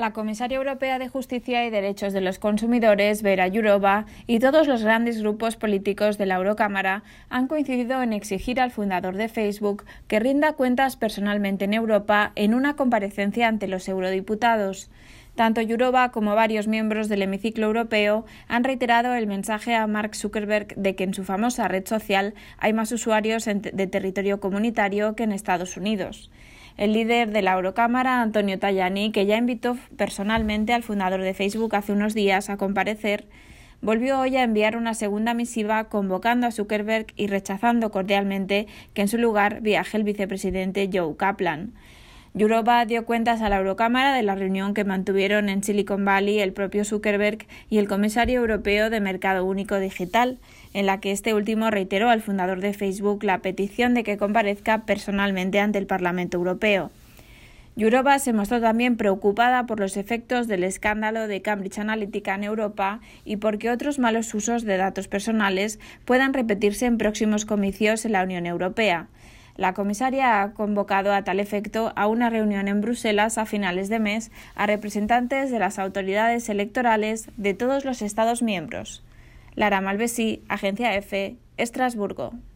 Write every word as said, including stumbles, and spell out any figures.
La comisaria europea de Justicia y Derechos de los Consumidores, Vera Jourova, y todos los grandes grupos políticos de la Eurocámara han coincidido en exigir al fundador de Facebook que rinda cuentas personalmente en Europa en una comparecencia ante los eurodiputados. Tanto Jourova como varios miembros del hemiciclo europeo han reiterado el mensaje a Mark Zuckerberg de que en su famosa red social hay más usuarios de territorio comunitario que en Estados Unidos. El líder de la Eurocámara, Antonio Tajani, que ya invitó personalmente al fundador de Facebook hace unos días a comparecer, volvió hoy a enviar una segunda misiva convocando a Zuckerberg y rechazando cordialmente que en su lugar viaje el vicepresidente Joe Kaplan. Jourova dio cuentas a la Eurocámara de la reunión que mantuvieron en Silicon Valley el propio Zuckerberg y el comisario europeo de Mercado Único Digital, en la que este último reiteró al fundador de Facebook la petición de que comparezca personalmente ante el Parlamento Europeo. Jourova se mostró también preocupada por los efectos del escándalo de Cambridge Analytica en Europa y porque otros malos usos de datos personales puedan repetirse en próximos comicios en la Unión Europea. La comisaria ha convocado a tal efecto a una reunión en Bruselas a finales de mes a representantes de las autoridades electorales de todos los Estados miembros. Lara Malvesí, Agencia Efe, Estrasburgo.